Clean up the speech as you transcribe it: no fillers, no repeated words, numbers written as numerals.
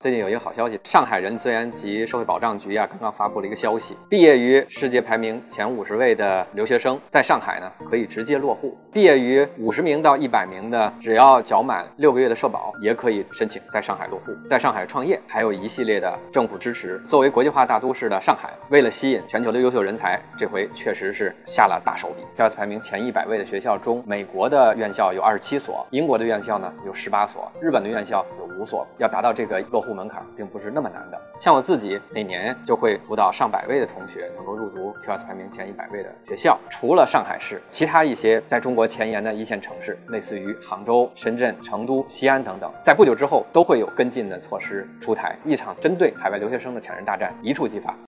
最近有一个好消息，上海人资源及社会保障局刚刚发布了一个消息，毕业于世界排名前50位的留学生，在上海呢可以直接落户；毕业于50名到100名的，只要缴满6个月的社保，也可以申请在上海落户，在上海创业，还有一系列的政府支持。作为国际化大都市的上海，为了吸引全球的优秀人才，这回确实是下了大手笔。TOEIC排名前100位的学校中，美国的院校有27所，英国的院校呢有18所，日本的院校有5所。要达到这个落户门槛并不是那么难的。像我自己每年就会辅导上百位的同学能够入读 TOEIC排名前100位的学校。除了上海市，其他一些在中国前沿的一线城市，类似于杭州、深圳、成都、西安等等，在不久之后都会有跟进的措施出台，一场针对海外留学生的抢人大战一触即发。